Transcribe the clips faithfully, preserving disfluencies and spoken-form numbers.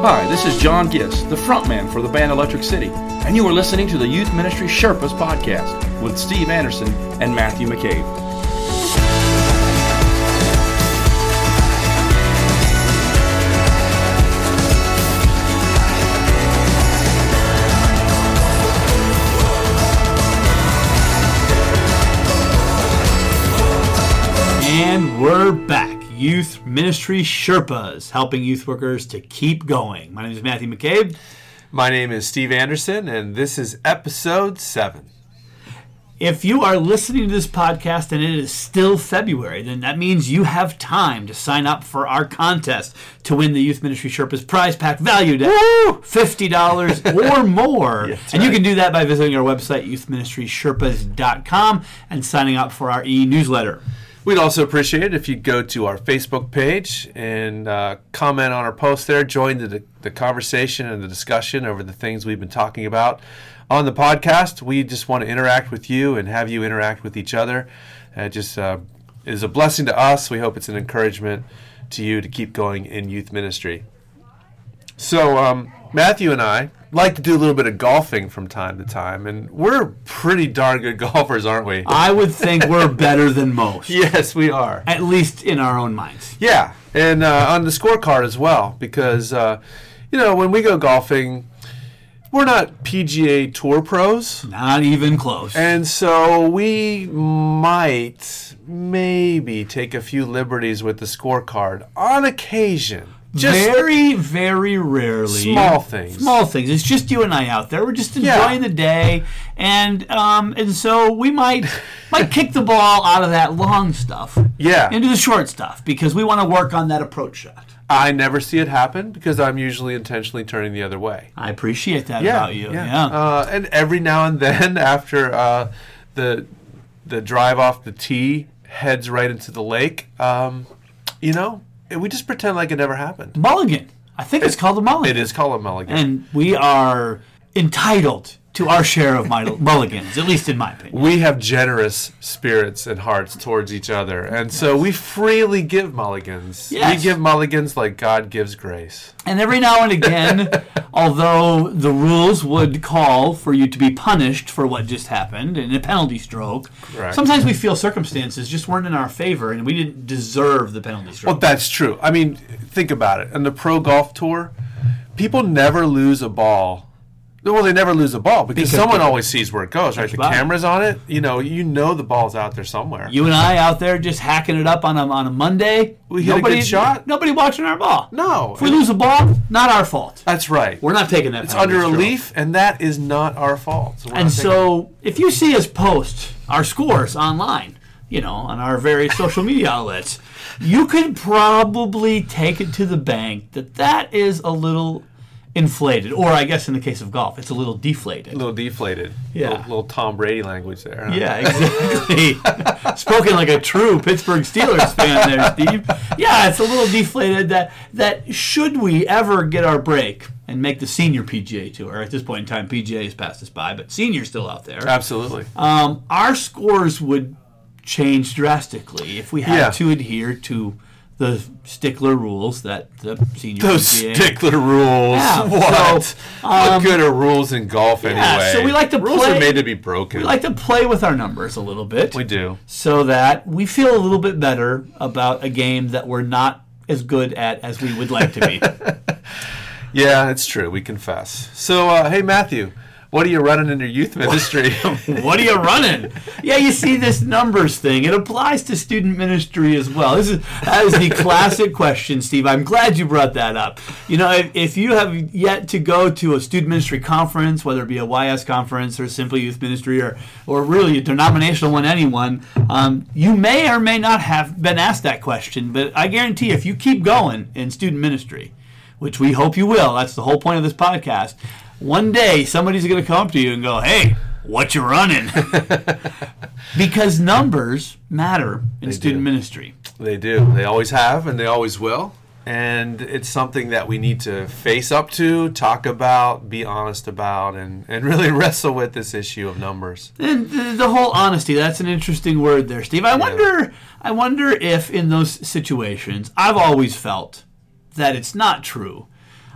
Hi, this is John Giss, the frontman for the band Electric City, and you are listening to the Youth Ministry Sherpas podcast with Steve Anderson and Matthew McCabe. And we're back. Youth Ministry Sherpas, helping youth workers to keep going. My name is Matthew McCabe. My name is Steve Anderson, and this is episode seven. If you are listening to this podcast and it is still February, then that means you have time to sign up for our contest to win the Youth Ministry Sherpas prize pack valued at fifty dollars or more. Yeah, and right. you can do that by visiting our website, youth ministry sherpas dot com, and signing up for our e-newsletter. We'd also appreciate it if you go to our Facebook page and uh, comment on our post there, join the, the conversation and the discussion over the things we've been talking about on the podcast. We just want to interact with you and have you interact with each other. It just uh, is a blessing to us. We hope it's an encouragement to you to keep going in youth ministry. So um, Matthew and I like to do a little bit of golfing from time to time, and we're pretty darn good golfers, aren't we? I would think we're better than most. Yes, we are. At least in our own minds. Yeah, and uh, on the scorecard as well, because, uh, you know, when we go golfing, we're not P G A Tour pros. Not even close. And so we might maybe take a few liberties with the scorecard on occasion. Just very, very rarely. Small things. Small things. It's just you and I out there. We're just enjoying Yeah. the day, and um, and so we might might kick the ball out of that long stuff Yeah. into the short stuff because we want to work on that approach shot. I never see it happen because I'm usually intentionally turning the other way. I appreciate that Yeah, about you. yeah. Yeah. Uh, and every now and then, after uh, the the drive off the tee heads right into the lake, um, you know, we just pretend like it never happened. Mulligan. I think it's called a mulligan. It is called a mulligan. And we are entitled to our share of my mulligans, at least in my opinion. We have generous spirits and hearts towards each other, and so we freely give mulligans. Yes. We give mulligans like God gives grace. And every now and again, although the rules would call for you to be punished for what just happened in a penalty stroke, Correct. sometimes we feel circumstances just weren't in our favor and we didn't deserve the penalty stroke. Well, that's true. I mean, think about it. On the pro golf tour, people never lose a ball. Well, they never lose a ball because, Because someone people- always sees where it goes, right? The Right. camera's on it. You know, you know the ball's out there somewhere. You and I out there just hacking it up on a, on a Monday. We hit a good shot. Nobody watching our ball. No. If we lose a ball, not our fault. That's right. We're not taking that It's penalty under a stroke. leaf, and that is not our fault. So we're And not taking so, if you see us post our scores online, you know, on our various social media outlets, you could probably take it to the bank that that is a little inflated. Or, I guess in the case of golf, it's a little deflated. a little deflated. Yeah. Little, little Tom Brady language there. Huh? Yeah, exactly. Spoken like a true Pittsburgh Steelers fan there, Steve. Yeah, it's a little deflated that, that should we ever get our break and make the senior P G A Tour, at this point in time, P G A has passed us by, but senior's still out there. Absolutely. Um, our scores would change drastically if we had Yeah. to adhere to the stickler rules that the senior Those P G A... stickler rules. Yeah, What? so, what um, good are rules in golf yeah, anyway? so we like to rules play- are made to be broken. We like to play with our numbers a little bit. We do. So that we feel a little bit better about a game that we're not as good at as we would like to be. Yeah, it's true. We confess. So, uh, hey, Matthew, what are you running in your youth ministry? What are you running? Yeah, you see this numbers thing. It applies to student ministry as well. This is that is the classic question, Steve. I'm glad you brought that up. You know, if, if you have yet to go to a student ministry conference, whether it be a Y S conference or simply youth ministry or or really a denominational one, anyone, um, you may or may not have been asked that question. But I guarantee if you keep going in student ministry, which we hope you will, that's the whole point of this podcast, one day somebody's going to come up to you and go, hey, what you running? Because numbers matter in They student do. ministry. They do. They always have, and they always will. And it's something that we need to face up to, talk about, be honest about, and, and really wrestle with this issue of numbers. And the, the whole honesty, that's an interesting word there, Steve. I wonder I wonder if in those situations, I've always felt that it's not true.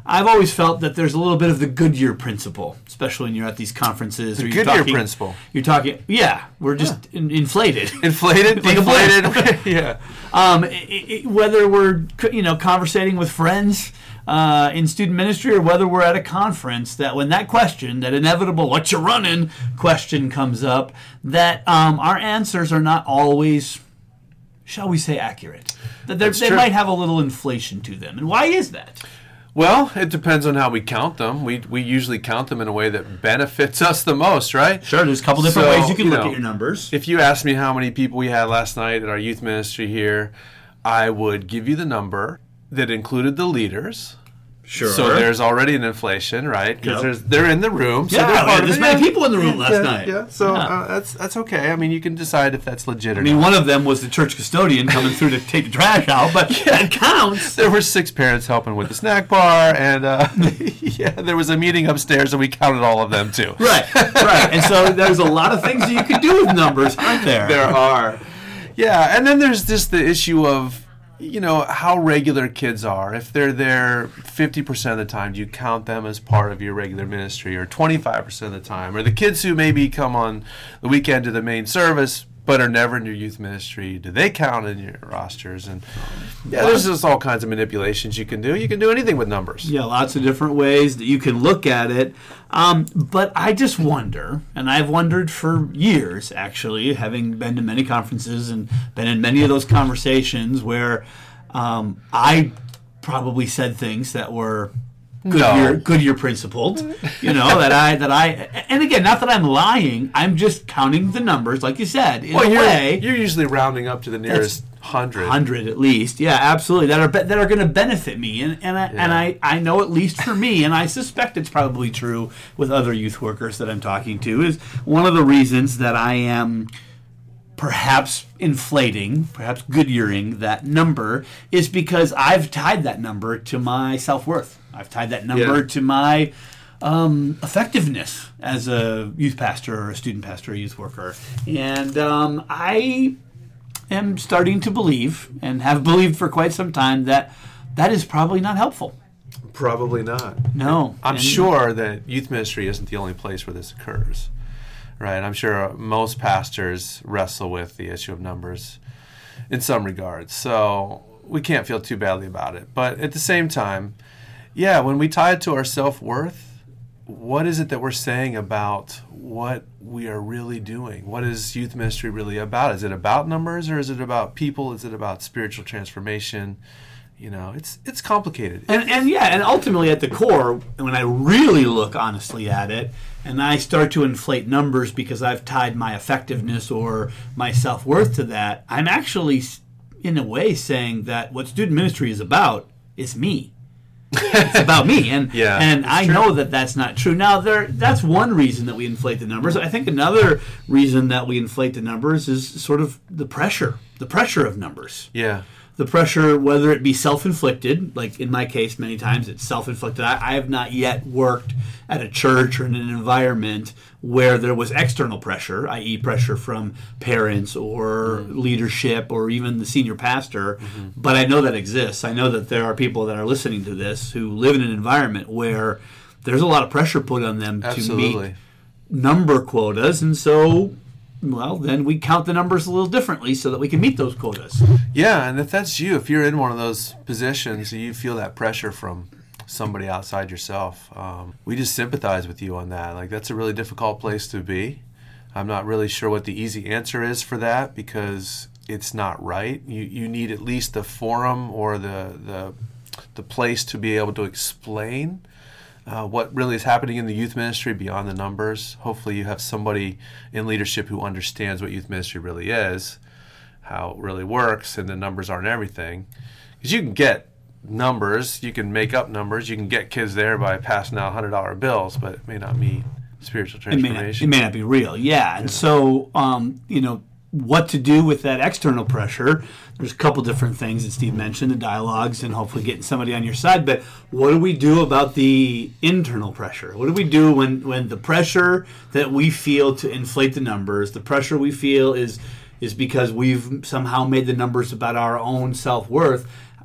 I've always felt that there's a little bit of the Goodyear principle, especially when you're at these conferences. The or you're Goodyear talking, principle. You're talking, yeah, we're just in, inflated. Inflated? Like a balloon. Deflated? Yeah. Um, it, it, whether we're, you know, conversating with friends uh, in student ministry or whether we're at a conference, that when that question, that inevitable "what you running" question comes up, that um, our answers are not always, shall we say, accurate. That they true. might have a little inflation to them. And why is that? Well, it depends on how we count them. We we usually count them in a way that benefits us the most, right? Sure, there's a couple different So, ways you can you look know, at your numbers. If you asked me how many people we had last night at our youth ministry here, I would give you the number that included the leaders. Sure. So there's already an inflation, right? Because Yep. there's they're in the room. So Yeah, they're we part had of this it. many Yeah. people in the room last yeah, night. Yeah, so Yeah. Uh, that's that's okay. I mean, you can decide if that's legit or I mean, not. one of them was the church custodian coming through to take the trash out, but that counts. There were six parents helping with the snack bar, and uh, yeah, there was a meeting upstairs, and we counted all of them too. Right, right. And so there's a lot of things that you could do with numbers, aren't there? There are. Yeah, and then there's just the issue of, you know, how regular kids are. If they're there fifty percent of the time, do you count them as part of your regular ministry, or twenty-five percent of the time? Or the kids who maybe come on the weekend to the main service but are never in your youth ministry, do they count in your rosters? And yeah, there's just all kinds of manipulations you can do. You can do anything with numbers. Yeah, lots of different ways that you can look at it. Um, but I just wonder, and I've wondered for years, actually, having been to many conferences and been in many of those conversations where um, I probably said things that were Goodyear, No. Goodyear principled, you know, that I, that I, and again, not that I'm lying, I'm just counting the numbers, like you said, in Well, a you're, way. you're usually rounding up to the nearest hundred. Hundred at least, yeah, absolutely. That are be- that are going to benefit me, and and I, Yeah. and I, I know at least for me, and I suspect it's probably true with other youth workers that I'm talking to. Is one of the reasons that I am perhaps inflating, perhaps Goodyearing that number is because I've tied that number to my self-worth. I've tied that number Yeah. to my um, effectiveness as a youth pastor or a student pastor or youth worker, and um, I am starting to believe, and have believed for quite some time, that that is probably not helpful. Probably not. No. I'm And- sure that youth ministry isn't the only place where this occurs, right? I'm sure most pastors wrestle with the issue of numbers in some regards, so we can't feel too badly about it. But at the same time, yeah, when we tie it to our self-worth, what is it that we're saying about what we are really doing? What is youth ministry really about? Is it about numbers, or is it about people? Is it about spiritual transformation? You know, it's it's complicated. And, and yeah, and ultimately at the core, when I really look honestly at it, and I start to inflate numbers because I've tied my effectiveness or my self-worth to that, I'm actually, in a way, saying that what student ministry is about is me. It's about me, and Yeah, and it's I true. know that that's not true. Now, there that's one reason that we inflate the numbers. I think another reason that we inflate the numbers is sort of the pressure, the pressure of numbers. Yeah. The pressure, whether it be self-inflicted, like in my case, many times it's self-inflicted. I, I have not yet worked at a church or in an environment where there was external pressure, that is pressure from parents or Mm-hmm. leadership or even the senior pastor, mm-hmm. but I know that exists. I know that there are people that are listening to this who live in an environment where there's a lot of pressure put on them Absolutely. to meet number quotas, and so... well, then we count the numbers a little differently so that we can meet those quotas. Yeah, and if that's you, if you're in one of those positions, you feel that pressure from somebody outside yourself, um, we just sympathize with you on that. Like, that's a really difficult place to be. I'm not really sure what the easy answer is for that, because it's not right. You you need at least the forum or the the the place to be able to explain Uh, what really is happening in the youth ministry beyond the numbers. Hopefully you have somebody in leadership who understands what youth ministry really is, how it really works, and the numbers aren't everything. Because you can get numbers, you can make up numbers, you can get kids there by passing out one hundred dollar bills, but it may not mean spiritual It may, not, transformation. it may not be real, yeah. And so, um, you know, what to do with that external pressure. There's a couple different things that Steve mentioned, the dialogues and hopefully getting somebody on your side. But what do we do about the internal pressure? What do we do when, when the pressure that we feel to inflate the numbers, the pressure we feel is is because we've somehow made the numbers about our own self-worth?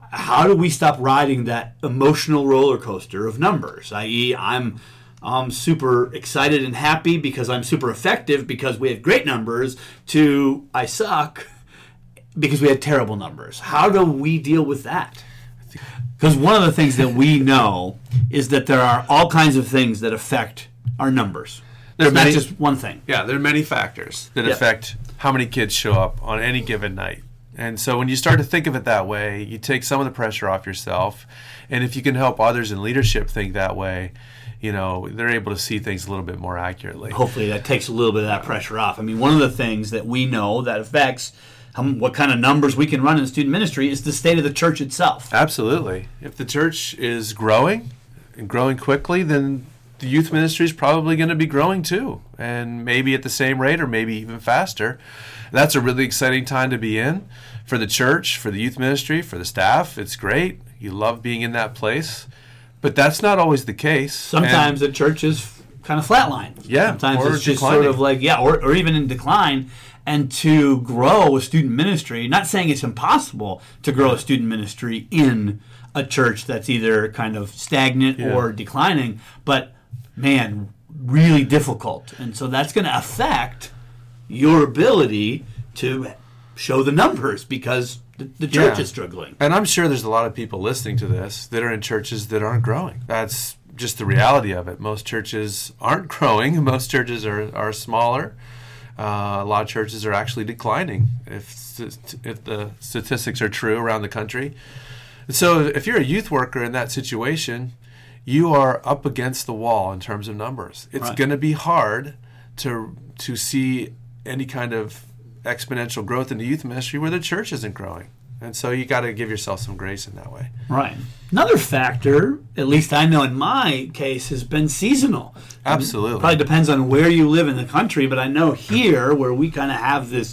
how do we stop riding that emotional roller coaster of numbers? that is, I'm I'm super excited and happy because I'm super effective because we have great numbers, to I suck because we had terrible numbers. How do we deal with that? Because one of the things that we know is that there are all kinds of things that affect our numbers. It's not just one thing. Yeah, there are many factors that yep. affect how many kids show up on any given night. And so when you start to think of it that way, you take some of the pressure off yourself. And if you can help others in leadership think that way, you know, they're able to see things a little bit more accurately. Hopefully that takes a little bit of that pressure off. I mean, one of the things that we know that affects how, what kind of numbers we can run in student ministry is the state of the church itself. Absolutely. If the church is growing and growing quickly, then the youth ministry is probably going to be growing too, and maybe at the same rate or maybe even faster. That's a really exciting time to be in for the church, for the youth ministry, for the staff. It's great. You love being in that place. But that's not always the case. Sometimes and the church is kind of flatlined. Yeah. Sometimes or it's just declining. sort of like, yeah, or, or even in decline. And to grow a student ministry, not saying it's impossible to grow a student ministry in a church that's either kind of stagnant yeah. or declining, but man, really difficult. And so that's going to affect your ability to show the numbers because the, the church yeah. is struggling. And I'm sure there's a lot of people listening to this that are in churches that aren't growing. That's just the reality of it. Most churches aren't growing. Most churches are, are smaller. Uh, a lot of churches are actually declining if if the statistics are true around the country. And so if you're a youth worker in that situation, you are up against the wall in terms of numbers. It's right. going to be hard to to see any kind of exponential growth in the youth ministry where the church isn't growing. And so you got to give yourself some grace in that way. Right. Another factor, at least I know in my case, has been seasonal. Absolutely. It probably depends on where you live in the country, but I know here where we kind of have this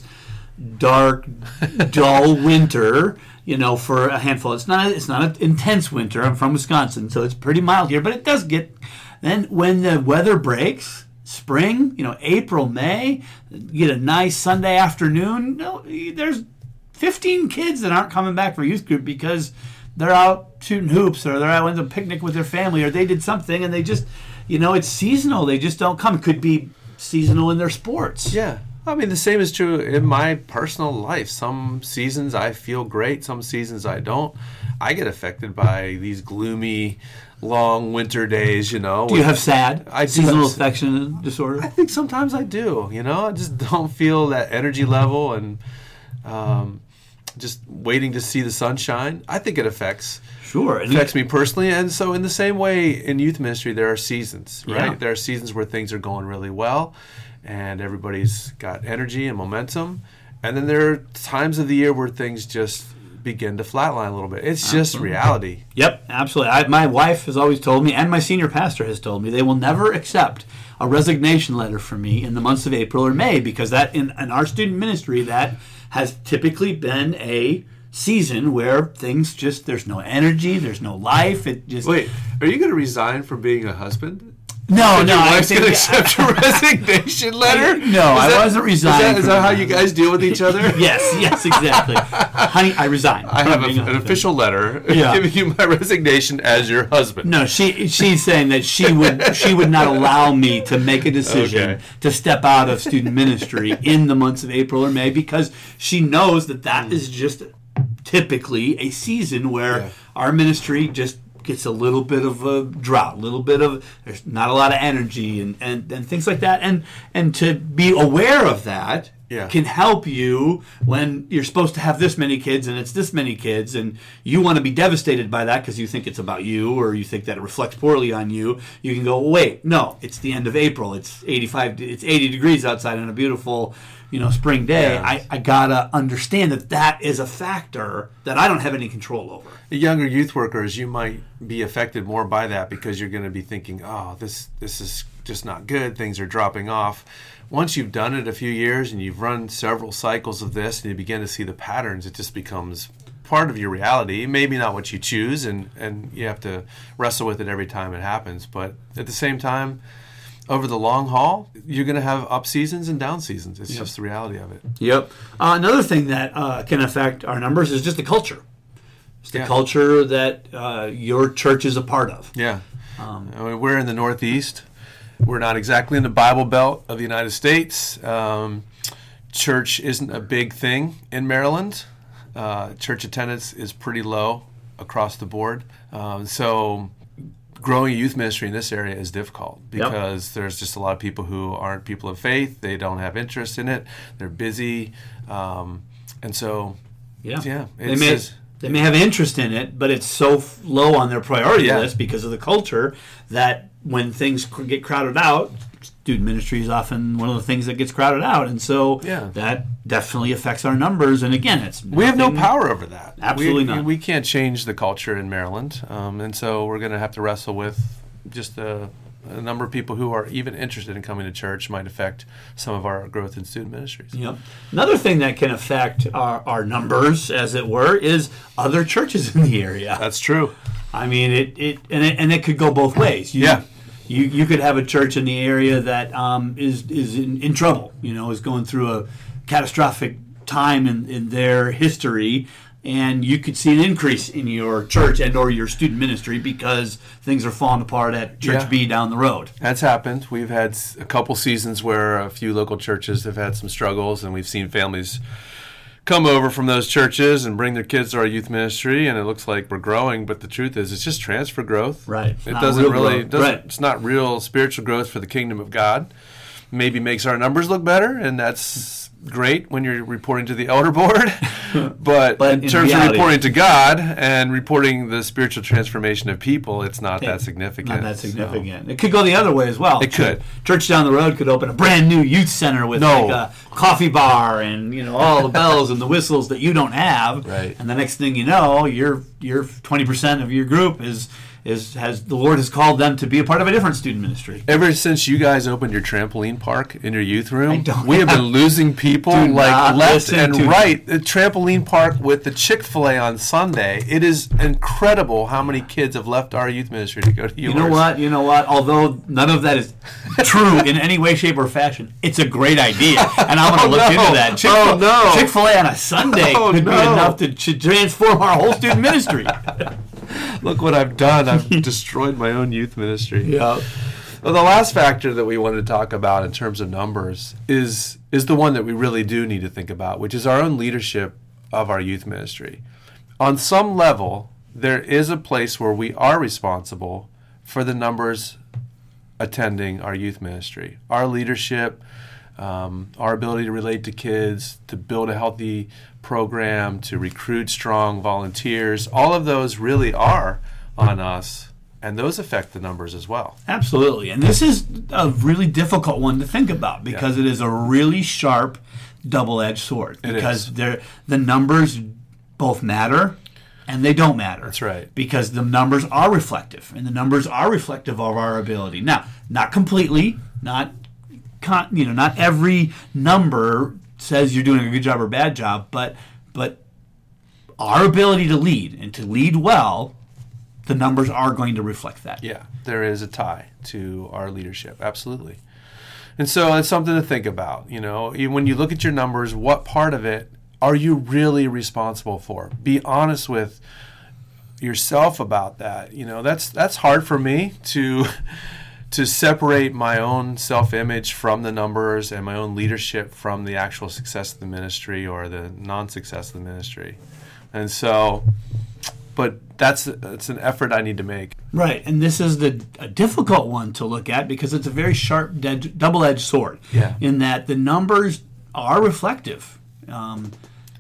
dark, dull winter, you know, for a handful. It's not it's not an intense winter. I'm from Wisconsin, so it's pretty mild here, but it does get, then when the weather breaks, spring, you know, April, May, you get a nice Sunday afternoon, no, there's fifteen kids that aren't coming back for youth group because they're out shooting hoops or they're out on a picnic with their family or they did something and they just, you know, it's seasonal. They just don't come. It could be seasonal in their sports. Yeah. I mean, the same is true in my personal life. Some seasons I feel great. Some seasons I don't. I get affected by these gloomy, long winter days, you know. Do you have SAD? I do Seasonal have, affection disorder? I think sometimes I do, you know. I just don't feel that energy level and um, just waiting to see the sunshine. I think it affects Sure. It affects me personally. And so in the same way in youth ministry, there are seasons, right? Yeah. There are seasons where things are going really well and everybody's got energy and momentum. And then there are times of the year where things just begin to flatline a little bit. It's just Absolutely. reality. Yep, absolutely. I, my wife has always told me, and my senior pastor has told me, they will never accept a resignation letter from me in the months of April or May because that in, in our student ministry, that has typically been a season where things just, there's no energy, there's no life. It just Wait, are you going to resign from being a husband? No, no, Your I wife's think going to accept your resignation letter? No, Is I that- wasn't Is that, resigning. is from that how it. you guys deal with each other? Yes, yes, exactly. Honey, I resign. I have a, from being an husband. official letter Yeah. giving you my resignation as your husband. No, she she's saying that she would she would not allow me to make a decision Okay. to step out of student ministry in the months of April or May because she knows that that is just typically a season where Yeah. our ministry just gets a little bit of a drought, a little bit of there's not a lot of energy and, and, and things like that. And and to be aware of that Yeah. can help you when you're supposed to have this many kids and it's this many kids and you want to be devastated by that because you think it's about you or you think that it reflects poorly on you. You can go, wait, no, it's the end of April. It's eighty-five, it's eighty degrees outside on a beautiful, you know, spring day. Yeah. I, I gotta understand that that is a factor that I don't have any control over. The younger youth workers, you might be affected more by that because you're going to be thinking, oh, this this is just not good. Things are dropping off. Once you've done it a few years and you've run several cycles of this and you begin to see the patterns, it just becomes part of your reality. Maybe not what you choose, and, and you have to wrestle with it every time it happens. But at the same time, over the long haul, you're going to have up seasons and down seasons. It's Yep. just the reality of it. Yep. Uh, another thing that uh, can affect our numbers is just the culture. It's the Yeah. culture that uh, your church is a part of. Yeah. Um, I mean, we're in the Northeast. We're not exactly in the Bible Belt of the United States. Um, church isn't a big thing in Maryland. Uh, church attendance is pretty low across the board. Um, so growing a youth ministry in this area is difficult because yep. there's just a lot of people who aren't people of faith. They don't have interest in it. They're busy. Um, and so, yeah, yeah they may, just, they may have interest in it, but it's so f- low on their priority yeah. list because of the culture that when things cr- get crowded out, student ministry is often one of the things that gets crowded out, and so yeah. that definitely affects our numbers. And again, it's we have no power over that. Absolutely we, not. We can't change the culture in Maryland, um, and so we're going to have to wrestle with just a, a number of people who are even interested in coming to church might affect some of our growth in student ministries. Yep. Another thing that can affect our, our numbers, as it were, is other churches in the area. That's true. I mean, it, it and it and it could go both ways. You, yeah. You you could have a church in the area that um, is is in, in trouble, you know, is going through a catastrophic time in, in their history, and you could see an increase in your church and or your student ministry because things are falling apart at Church yeah. B down the road. That's happened. We've had a couple seasons where a few local churches have had some struggles, and we've seen families come over from those churches and bring their kids to our youth ministry, and it looks like we're growing, but the truth is it's just transfer growth. Right. It doesn't really doesn't, right. it's not real spiritual growth for the kingdom of God. Maybe makes our numbers look better, and that's great when you're reporting to the elder board. but, but in, in terms reality, of reporting to God and reporting the spiritual transformation of people, it's not that significant. Not that significant. So. It could go the other way as well. It could. Church down the road could open a brand new youth center with no. like a coffee bar and, you know, all the bells and the whistles that you don't have. Right. And the next thing you know, your your twenty percent of your group is is has the Lord has called them to be a part of a different student ministry. Ever since you guys opened your trampoline park in your youth room, don't we have been losing people Do like left and to right. The trampoline park with the Chick-fil-A on Sunday. It is incredible how many kids have left our youth ministry to go to yours. You know what? You know what? Although none of that is true in any way, shape, or fashion, it's a great idea, and I'm going to oh, look no. into that. Chick- oh no! Chick-fil-A on a Sunday oh, could no. be enough to, to transform our whole student ministry. Look what I've done. I've destroyed my own youth ministry. Yeah. Well, the last factor that we wanted to talk about in terms of numbers is is the one that we really do need to think about, which is our own leadership of our youth ministry. On some level, there is a place where we are responsible for the numbers attending our youth ministry. Our leadership, um, our ability to relate to kids, to build a healthy program, to recruit strong volunteers, all of those really are on us, and those affect the numbers as well. Absolutely. And this is a really difficult one to think about because yeah. it is a really sharp double-edged sword. It because is. they're, the numbers both matter and they don't matter. That's right. Because the numbers are reflective, and the numbers are reflective of our ability. Now, not completely, not con- you know, not every number says you're doing a good job or bad job, but but our ability to lead and to lead well, the numbers are going to reflect that. Yeah, there is a tie to our leadership, absolutely. And so it's something to think about. You know, when you look at your numbers, what part of it are you really responsible for? Be honest with yourself about that. You know, that's that's hard for me to to separate my own self-image from the numbers and my own leadership from the actual success of the ministry or the non-success of the ministry. And so, but that's that's an effort I need to make. Right, and this is the a difficult one to look at because it's a very sharp, dead, double-edged sword. Yeah. In that the numbers are reflective um,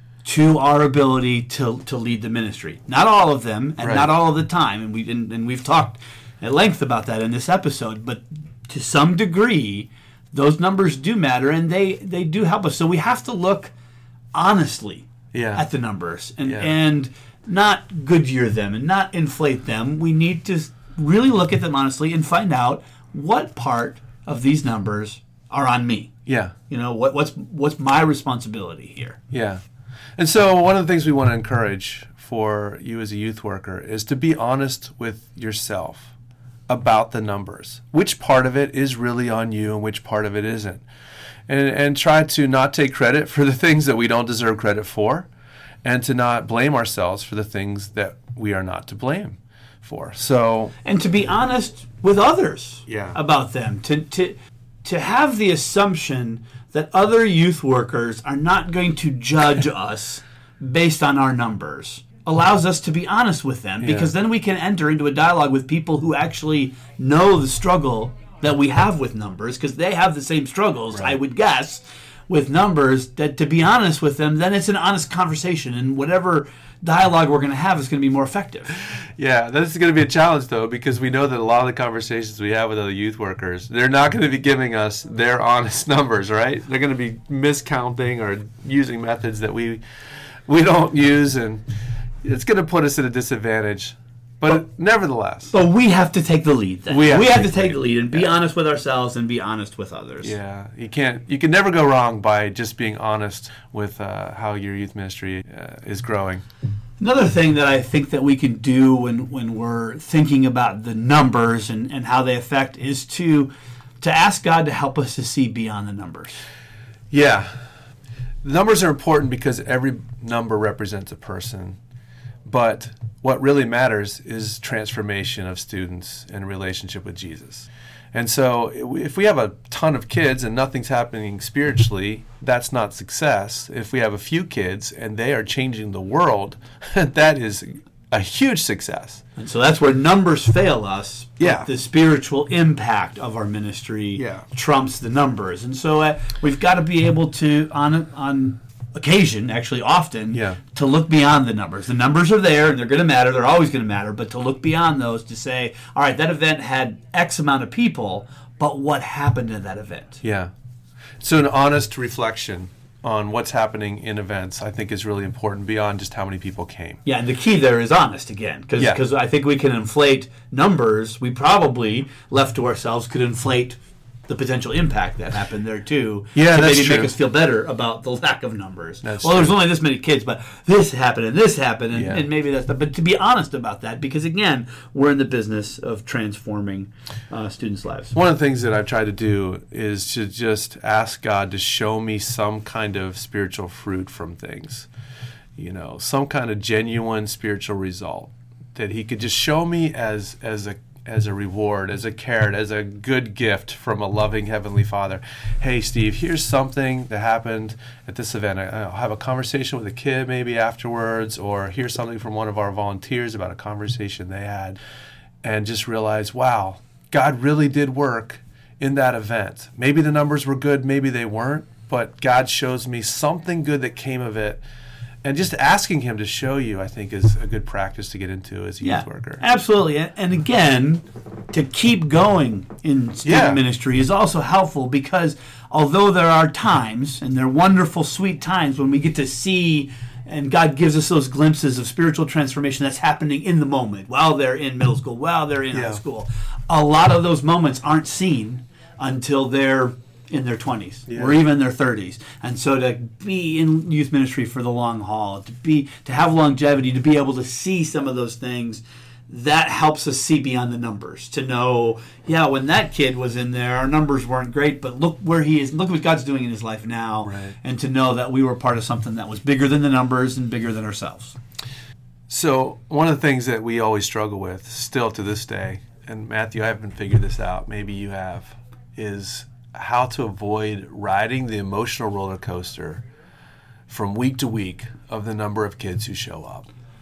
to our ability to to lead the ministry. Not all of them, and Right. not all of the time, and we and, and we've talked at length about that in this episode. But to some degree, those numbers do matter, and they they do help us. So we have to look honestly Yeah. at the numbers and Yeah. and not Goodyear them and not inflate them. We need to really look at them honestly and find out what part of these numbers are on me. Yeah. You know, what what's what's my responsibility here? Yeah. And so one of the things we want to encourage for you as a youth worker is to be honest with yourself about the numbers. Which part of it is really on you and which part of it isn't. And and try to not take credit for the things that we don't deserve credit for, and to not blame ourselves for the things that we are not to blame for. So, and to be honest with others Yeah. about them, to to to have the assumption that other youth workers are not going to judge us based on our numbers allows us to be honest with them, because Yeah. then we can enter into a dialogue with people who actually know the struggle that we have with numbers, because they have the same struggles, I would guess, with numbers, that to be honest with them, then it's an honest conversation, and whatever dialogue we're going to have is going to be more effective. yeah, this is going to be a challenge, though, because we know that a lot of the conversations we have with other youth workers, they're not going to be giving us their honest numbers, right? They're going to be miscounting or using methods that we we don't use, and it's going to put us at a disadvantage. But, but nevertheless. But we have to take the lead then. We have, we to, have take to take the lead and be yeah. honest with ourselves and be honest with others. Yeah, you can't. You can never go wrong by just being honest with uh, how your youth ministry uh, is growing. Another thing that I think that we can do when, when we're thinking about the numbers and, and how they affect is to to ask God to help us to see beyond the numbers. Yeah, the numbers are important because every number represents a person. But what really matters is transformation of students and relationship with Jesus. And so if we have a ton of kids and nothing's happening spiritually, that's not success. If we have a few kids and they are changing the world, that is a huge success. And so that's where numbers fail us. But Yeah. the spiritual impact of our ministry Yeah. trumps the numbers. And so uh, we've got to be able to, on on occasion, actually often, Yeah. to look beyond the numbers. The numbers are there, and they're going to matter. They're always going to matter. But to look beyond those, to say, all right, that event had X amount of people, but what happened at that event? Yeah. So an honest reflection on what's happening in events, I think, is really important beyond just how many people came. Yeah, and the key there is honest again, because Yeah. I think we can inflate numbers. We probably, left to ourselves, could inflate the potential impact that happened there too. Yeah, to that's maybe true. make us feel better about the lack of numbers. That's well, there's true. only this many kids, but this happened and this happened, and, Yeah. and maybe that's. But to be honest about that, because again, we're in the business of transforming uh, students' lives. One of the things that I've tried to do is to just ask God to show me some kind of spiritual fruit from things, you know, some kind of genuine spiritual result that He could just show me as as a as a reward, as a carrot, as a good gift from a loving Heavenly Father. Hey, Steve, here's something that happened at this event. I- I'll have a conversation with a kid maybe afterwards, or here's something from one of our volunteers about a conversation they had, and just realize, wow, God really did work in that event. Maybe the numbers were good, maybe they weren't, but God shows me something good that came of it. And just asking Him to show you, I think, is a good practice to get into as a Yeah, youth worker. absolutely. And and again, to keep going in student Yeah. ministry is also helpful, because although there are times, and they're wonderful, sweet times, when we get to see and God gives us those glimpses of spiritual transformation that's happening in the moment while they're in middle school, while they're in Yeah. high school. A lot of those moments aren't seen until they're in their twenties Yeah. or even their thirties. And so to be in youth ministry for the long haul, to be to have longevity, to be able to see some of those things, that helps us see beyond the numbers. To know, yeah, when that kid was in there, our numbers weren't great, but look where he is, look what God's doing in his life now. Right. And to know that we were part of something that was bigger than the numbers and bigger than ourselves. So one of the things that we always struggle with, still to this day, and Matthew, I haven't figured this out, maybe you have, is how to avoid riding the emotional roller coaster from week to week of the number of kids who show up.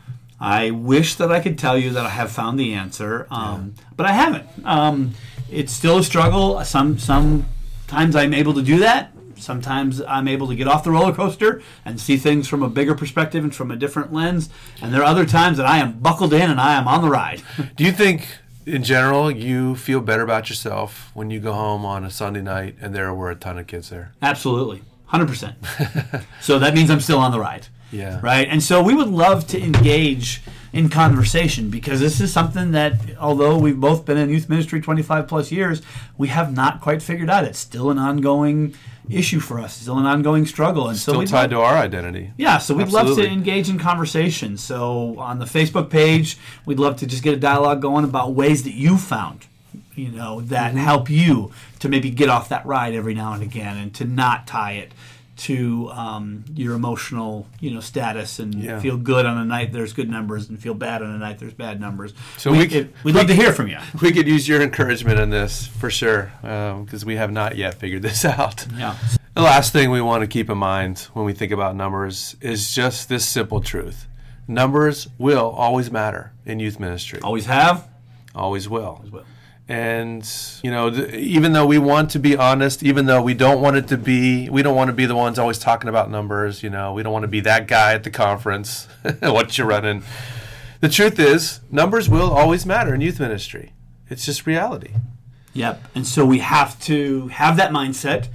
I wish that I could tell you that I have found the answer, um, but I haven't. Um, it's still a struggle. Some sometimes I'm able to do that. Sometimes I'm able to get off the roller coaster and see things from a bigger perspective and from a different lens. And there are other times that I am buckled in and I am on the ride. Do you think, in general, you feel better about yourself when you go home on a Sunday night and there were a ton of kids there? Absolutely. one hundred percent. So that means I'm still on the ride. Yeah. Right? And so we would love to engage in conversation, because this is something that, although we've both been in youth ministry twenty-five plus years, we have not quite figured out. It's still an ongoing issue for us, still an ongoing struggle. And so Still we'd tied love, to our identity. Yeah, so we'd love Absolutely. to engage in conversation. So on the Facebook page, we'd love to just get a dialogue going about ways that you found, you know, that Mm-hmm. help you to maybe get off that ride every now and again, and to not tie it to um, your emotional, you know, status, and Yeah. feel good on a night there's good numbers, and feel bad on a night there's bad numbers. So we, we- it, we'd love to hear from you. We could use your encouragement in this for sure, because we have not yet figured this out. Yeah. The last thing we want to keep in mind when we think about numbers is just this simple truth. Numbers will always matter in youth ministry. Always have. Always will. Always will. And, you know, th- even though we want to be honest, even though we don't want it to be, we don't want to be the ones always talking about numbers, you know, we don't want to be that guy at the conference, what you running. The truth is, numbers will always matter in youth ministry. It's just reality. Yep. And so we have to have that mindset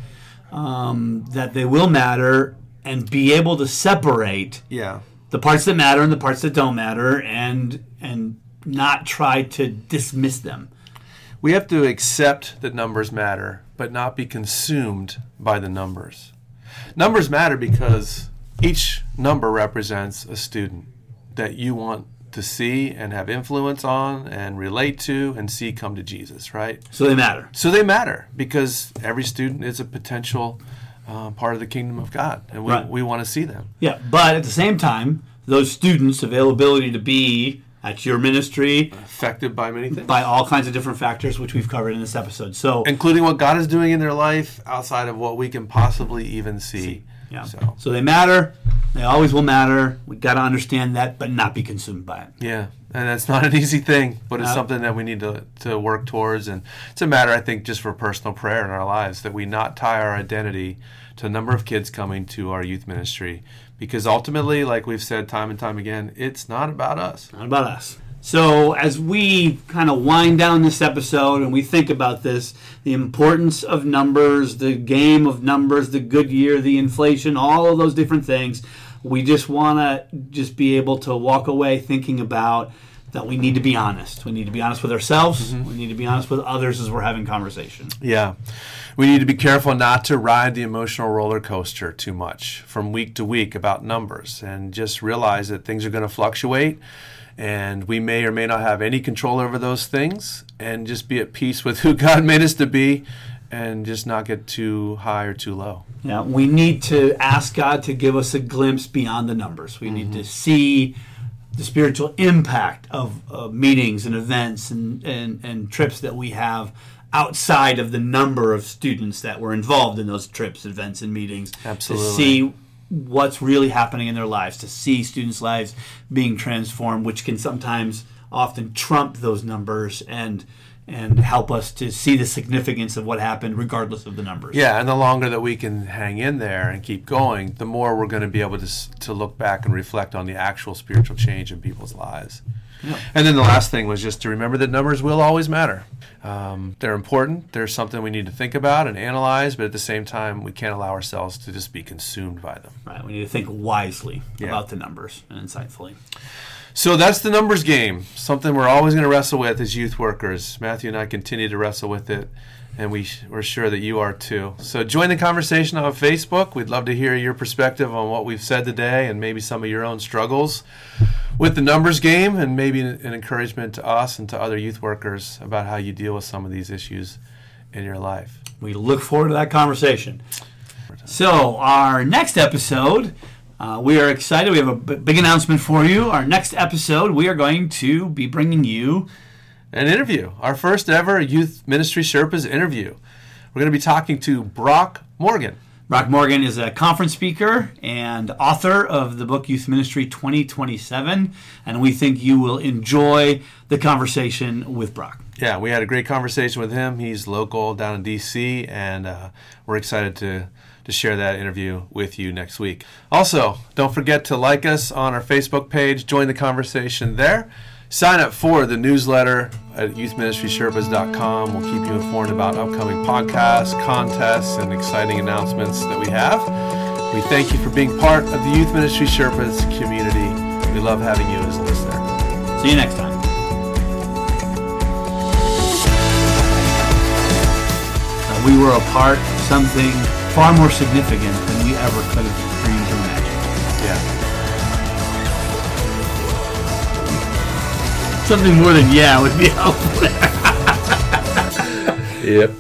um, that they will matter, and be able to separate Yeah. the parts that matter and the parts that don't matter, and and not try to dismiss them. We have to accept that numbers matter, but not be consumed by the numbers. Numbers matter because each number represents a student that you want to see and have influence on and relate to and see come to Jesus, right? So they matter. So they matter because every student is a potential uh, part of the kingdom of God, and we, Right. we want to see them. Yeah, but at the same time, those students' availability to be at your ministry Affected by many things. by all kinds of different factors, which we've covered in this episode. So, Including what God is doing in their life outside of what we can possibly even see. yeah. So, so they matter. They always will matter. We've got to understand that, but not be consumed by it. yeah, and that's not an easy thing, but it's No. something that we need to, to work towards. And it's a matter, I think, just for personal prayer in our lives, that we not tie our identity to the number of kids coming to our youth ministry. Because ultimately, like we've said time and time again, it's not about us. Not about us. So as we kind of wind down this episode and we think about this, the importance of numbers, the game of numbers, the good year, the inflation, all of those different things, we just want to just be able to walk away thinking about that we need to be honest. We need to be honest with ourselves. We need to be honest with others as we're having conversation. Yeah. We need to be careful not to ride the emotional roller coaster too much from week to week about numbers, and just realize that things are going to fluctuate, and we may or may not have any control over those things, and just be at peace with who God made us to be, and just not get too high or too low. Yeah, we need to ask God to give us a glimpse beyond the numbers. We mm-hmm. need to see the spiritual impact of uh, meetings and events and, and, and trips that we have outside of the number of students that were involved in those trips, events, and meetings. Absolutely. To see what's really happening in their lives, to see students' lives being transformed, which can sometimes often trump those numbers and and help us to see the significance of what happened regardless of the numbers. Yeah, and the longer that we can hang in there and keep going, the more we're going to be able to s- to look back and reflect on the actual spiritual change in people's lives. Yeah. And then the last thing was just to remember that numbers will always matter. Um, they're important. They're something we need to think about and analyze, but at the same time, we can't allow ourselves to just be consumed by them. Right. We need to think wisely Yeah. about the numbers and insightfully. So that's the numbers game, something we're always going to wrestle with as youth workers. Matthew and I continue to wrestle with it, and we, we're sure that you are too. So join the conversation on Facebook. We'd love to hear your perspective on what we've said today and maybe some of your own struggles with the numbers game, and maybe an, an encouragement to us and to other youth workers about how you deal with some of these issues in your life. We look forward to that conversation. So our next episode, uh, we are excited. We have a b- big announcement for you. Our next episode, we are going to be bringing you An interview, our first ever Youth Ministry Sherpas interview. We're going to be talking to Brock Morgan. Brock Morgan is a conference speaker and author of the book Youth Ministry twenty twenty-seven, and we think you will enjoy the conversation with Brock. Yeah, we had a great conversation with him. He's local down in D C, and uh, we're excited to, to share that interview with you next week. Also, don't forget to like us on our Facebook page, join the conversation there. Sign up for the newsletter at youth ministry sherpas dot com. We'll keep you informed about upcoming podcasts, contests, and exciting announcements that we have. We thank you for being part of the Youth Ministry Sherpas community. We love having you as a listener. See you next time. Uh, we were a part of something far more significant than we ever could have dreamed or imagined. Yeah. Something more than yeah would be helpful. Yep.